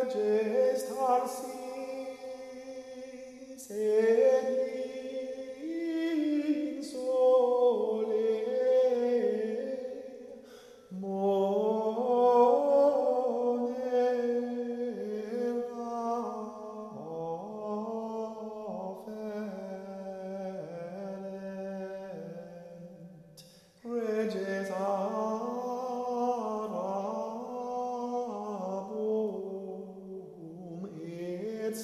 Majestarsis et in sole monera reges arabum et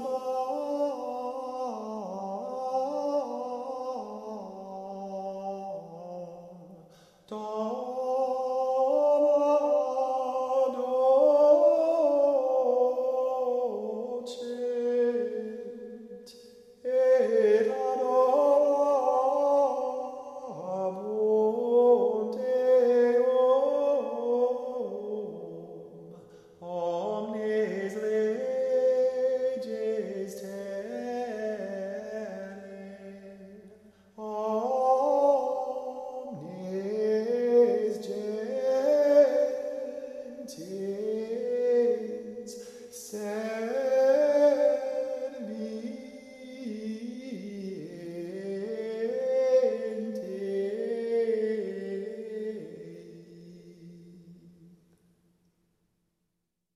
docet et adorabunt Deum omnes leges terrae, omnes gentiles